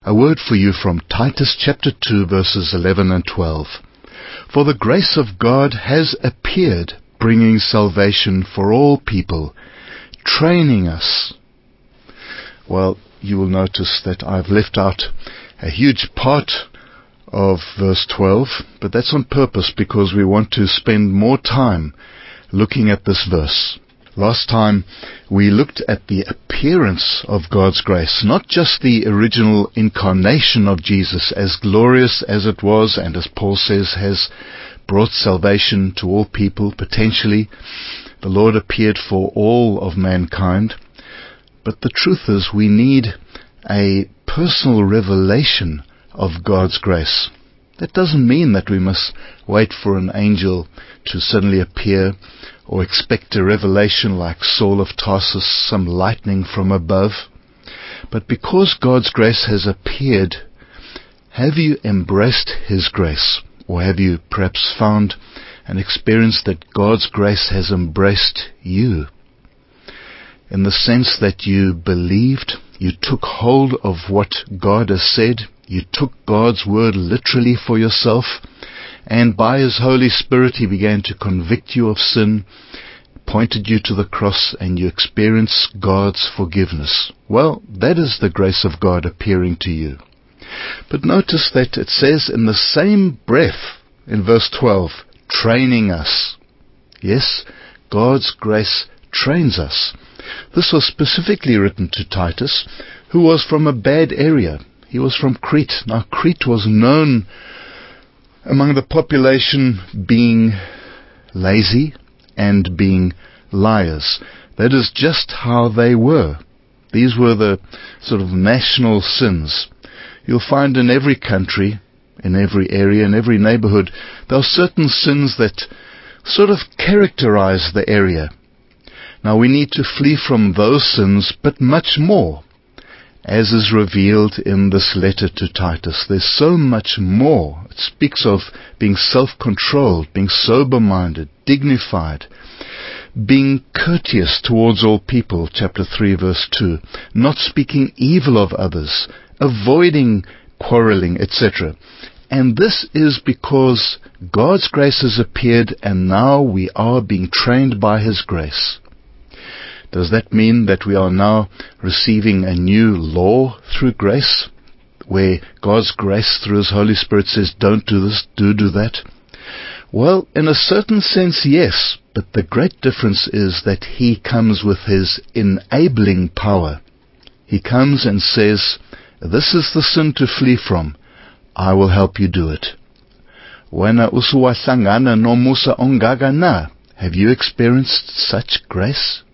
A word for you from Titus chapter 2 verses 11 and 12. For the grace of God has appeared, bringing salvation for all people, training us. Well, you will notice that I've left out a huge part of verse 12, but that's on purpose because we want to spend more time looking at this verse. Last time we looked at the appearance of God's grace, not just the original incarnation of Jesus, as glorious as it was, and as Paul says, has brought salvation to all people, potentially. The Lord appeared for all of mankind. But the truth is, we need a personal revelation of God's grace. That doesn't mean that we must wait for an angel to suddenly appear, or expect a revelation like Saul of Tarsus, some lightning from above. But because God's grace has appeared, have you embraced His grace? Or have you perhaps found and experienced that God's grace has embraced you? In the sense that you believed, you took hold of what God has said, you took God's word literally for yourself, and by His Holy Spirit He began to convict you of sin, pointed you to the cross, and you experienced God's forgiveness. Well, that is the grace of God appearing to you. But notice that it says in the same breath, in verse 12, training us. Yes, God's grace trains us. This was specifically written to Titus, who was from a bad area. He was from Crete. Now, Crete was known among the population being lazy and being liars. That is just how they were. These were the sort of national sins. You'll find in every country, in every area, in every neighborhood, there are certain sins that sort of characterize the area. Now, we need to flee from those sins, but much more, as is revealed in this letter to Titus. There's so much more. It speaks of being self-controlled, being sober-minded, dignified, being courteous towards all people, chapter 3, verse 2, not speaking evil of others, avoiding quarreling, etc. And this is because God's grace has appeared, and now we are being trained by His grace. Does that mean that we are now receiving a new law through grace, where God's grace through His Holy Spirit says, don't do this, do that? Well, in a certain sense, yes, but the great difference is that He comes with His enabling power. He comes and says, this is the sin to flee from. I will help you do it. Wena usuwahlangana no Musa ongaka na? Have you experienced such grace?